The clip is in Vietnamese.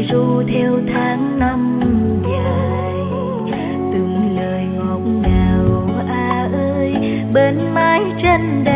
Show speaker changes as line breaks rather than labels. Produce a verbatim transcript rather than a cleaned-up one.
ru theo tháng năm dài, từng lời ngọt ngào à ơi bên mái tranh.